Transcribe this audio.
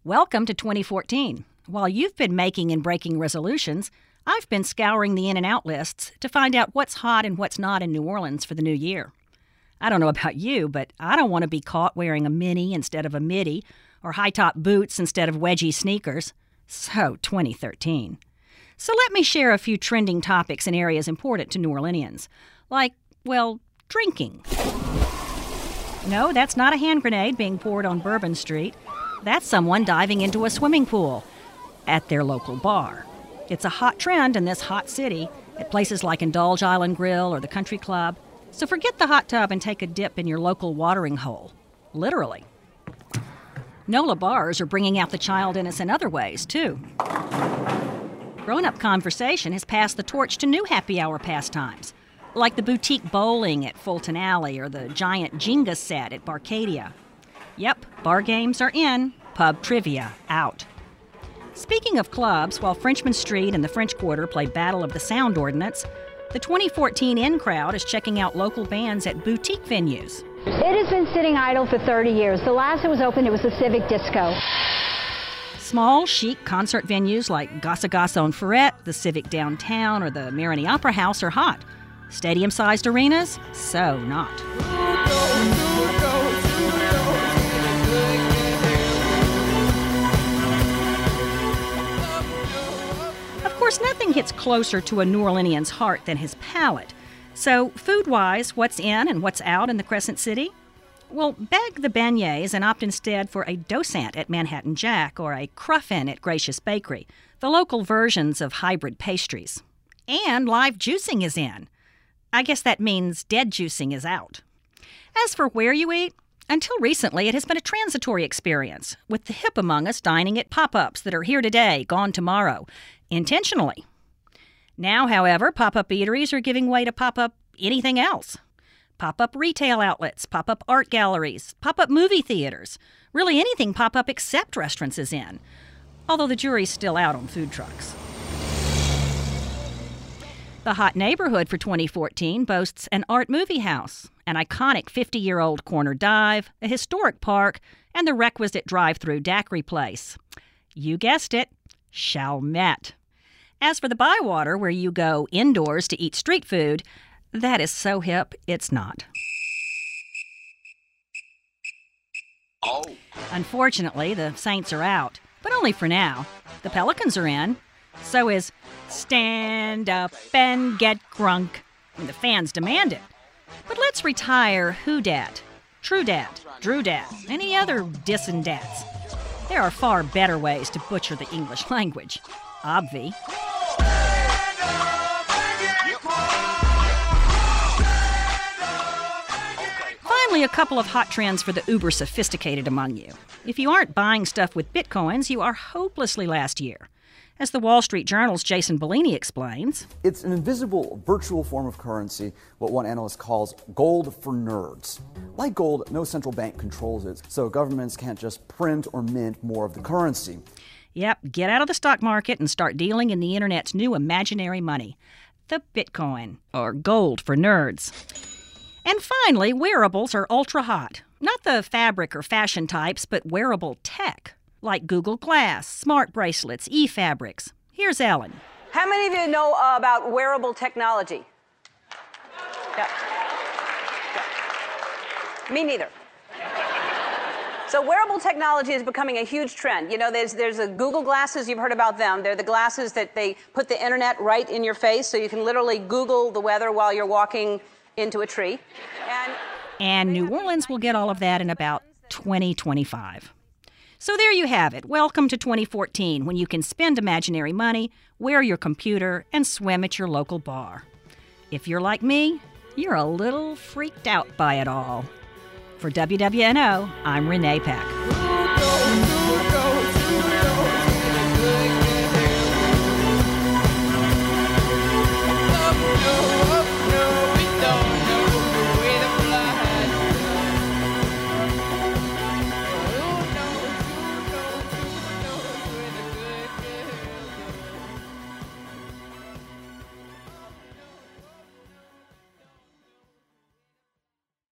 Welcome to 2014. While you've been making and breaking resolutions, I've been scouring the in and out lists to find out what's hot and what's not in New Orleans for the new year. I don't know about you, but I don't want to be caught wearing a mini instead of a midi or high-top boots instead of wedgie sneakers. So, 2013. So let me share a few trending topics in areas important to New Orleanians, like, well, drinking. No, that's not a hand grenade being poured on Bourbon Street. That's someone diving into a swimming pool at their local bar. It's a hot trend in this hot city at places like Indulge Island Grill or the Country Club. So forget the hot tub and take a dip in your local watering hole. Literally. NOLA bars are bringing out the child in us in other ways, too. Grown-up conversation has passed the torch to new happy hour pastimes, like the boutique bowling at Fulton Alley or the giant Jenga set at Barcadia. Yep, bar games are in, pub trivia out. Speaking of clubs, while Frenchman Street and the French Quarter play Battle of the Sound Ordinance, the 2014 In Crowd is checking out local bands at boutique venues. It has been sitting idle for 30 years. The last it was opened, it was the Civic Disco. Small, chic concert venues like Gassa Gassa on Ferret, the Civic Downtown, or the Marigny Opera House are hot. Stadium-sized arenas? So not. Of course, nothing hits closer to a New Orleanian's heart than his palate. So, food-wise, what's in and what's out in the Crescent City? Well, beg the beignets and opt instead for a dosant at Manhattan Jack or a cruffin at Gracious Bakery, the local versions of hybrid pastries. And live juicing is in. I guess that means dead juicing is out. As for where you eat, until recently it has been a transitory experience, with the hip among us dining at pop-ups that are here today, gone tomorrow, intentionally. Now, however, pop-up eateries are giving way to pop-up anything else. Pop-up retail outlets, pop-up art galleries, pop-up movie theaters. Really anything pop-up except restaurants is in, although the jury's still out on food trucks. The hot neighborhood for 2014 boasts an art movie house, an iconic 50-year-old corner dive, a historic park, and the requisite drive-through daiquiri place. You guessed it, Chalmette. As for the Bywater, where you go indoors to eat street food, that is so hip, it's not. Oh. Unfortunately, the Saints are out, but only for now. The Pelicans are in. So is Stand Up and Get Crunk. And the fans demand it. But let's retire Who Dat, True Dat, Drew Dat, any other dissin' dats. There are far better ways to butcher the English language. Obvi. Finally, a couple of hot trends for the uber sophisticated among you. If you aren't buying stuff with bitcoins, you are hopelessly last year. As the Wall Street Journal's Jason Bellini explains, it's an invisible virtual form of currency, what one analyst calls gold for nerds. Like gold, no central bank controls it, so governments can't just print or mint more of the currency. Yep, get out of the stock market and start dealing in the internet's new imaginary money, the Bitcoin, or gold for nerds. And finally, wearables are ultra hot. Not the fabric or fashion types, but wearable tech, like Google Glass, smart bracelets, e-fabrics. Here's Ellen. How many of you know about wearable technology? Yeah. Me neither. So wearable technology is becoming a huge trend. You know, there's a Google glasses, you've heard about them. They're the glasses that they put the internet right in your face, so you can literally Google the weather while you're walking into a tree. And New Orleans will get all of that in about 2025. So there you have it. Welcome to 2014, when you can spend imaginary money, wear your computer, and swim at your local bar. If you're like me, you're a little freaked out by it all. For WWNO, I'm Renee Peck.